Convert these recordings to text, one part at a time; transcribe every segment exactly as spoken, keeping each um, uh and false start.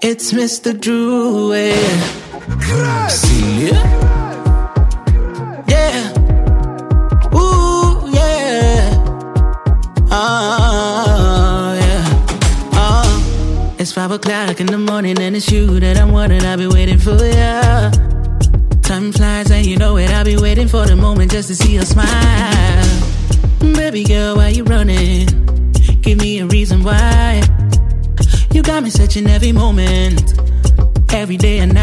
It's Mister Drew, yeah. See ya? Yeah. Ooh, yeah. Oh, yeah. Oh. It's five o'clock in the morning and it's you that I'm wanting. I've been waiting for ya. Time flies and you know it. I've been waiting for the moment just to see your smile. Baby girl, why you running? Give me a reason why. You got me searching every moment, every day and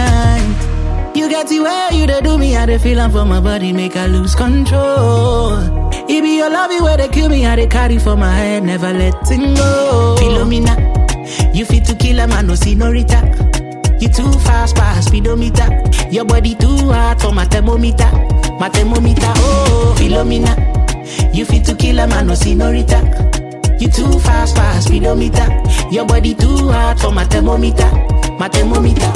night. You got to where you to do me, how they feeling for my body, make I lose control. It be your love, you where they kill me, how they carry for my head, never letting go. Philomena, you fit to kill a man, no senorita. You too fast, past speedometer. Your body too hard for my thermometer, my thermometer. Oh, Philomena, you fit to kill a man, no senorita. You too fast, fast speedometer. Your body too hard for my thermometer, my thermometer.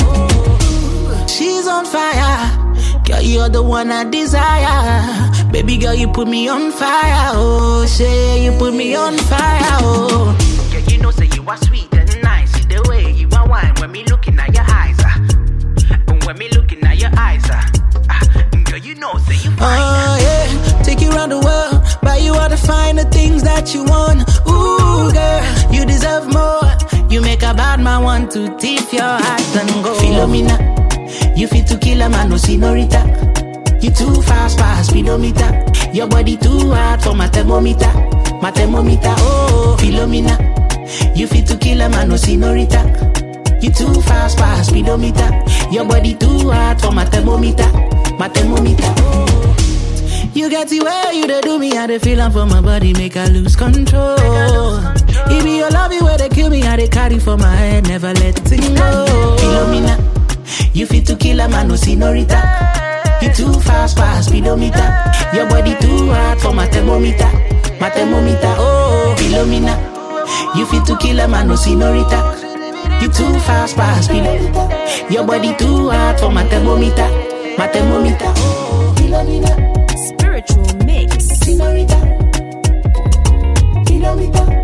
Oh. She's on fire, girl, you're the one I desire. Baby girl, you put me on fire, oh, say you put me on fire, oh. Yeah, you know, say you are sweet and nice. See the way you are wine when me looking at your eyes, uh. And when me looking at your eyes, uh. Uh, girl, you know, say you fine. Oh yeah, take you around the world, buy you all the finer things that you want. Ooh, girl, you deserve more. You make a bad man want to thief your heart and go. Philomena, you fit to kill a man, no senorita. You too fast, fast speedometer. Your body too hard for my thermometer, my thermometer. Oh, Philomena, you fit to kill a man, no senorita. You too fast, fast speedometer. Your body too hard for my thermometer, my thermometer. Oh. You get to where you to do me, how they feeling for my body, make I lose control. It be your love, you where they kill me, how they carry for my head, never letting go. Philomena, you fit to kill a man, no senorita. You too fast, fast speedometer. Your body too hard for my thermometer, my thermometer. Oh, Philomena, you fit to kill a man, no senorita. You too fast, fast speedometer. Your body too hard for my thermometer, my thermometer. Oh, Philomena. Spiritual mix. Senorita, Philomena.